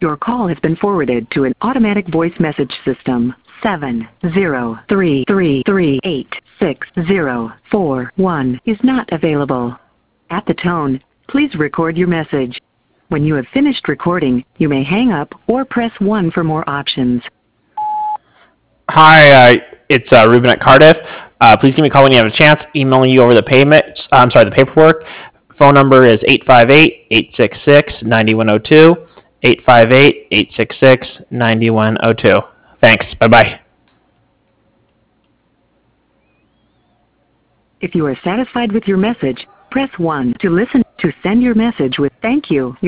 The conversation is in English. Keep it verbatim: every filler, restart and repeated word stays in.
Your call has been forwarded to an automatic voice message system. seven zero three three three eight six zero four one is not available. At the tone, please record your message. When you have finished recording, you may hang up or press one for more options. Hi, uh, it's uh, Ruben at Cardiff. Uh, please give me a call when you have a chance. Emailing you over the payment. Uh, I'm sorry, the paperwork. Phone number is eight five eight, eight six six, nine one zero two. eight five eight, eight six six, nine one zero two. Thanks. Bye-bye. If you are satisfied with your message, press one to listen. To send your message with thank you.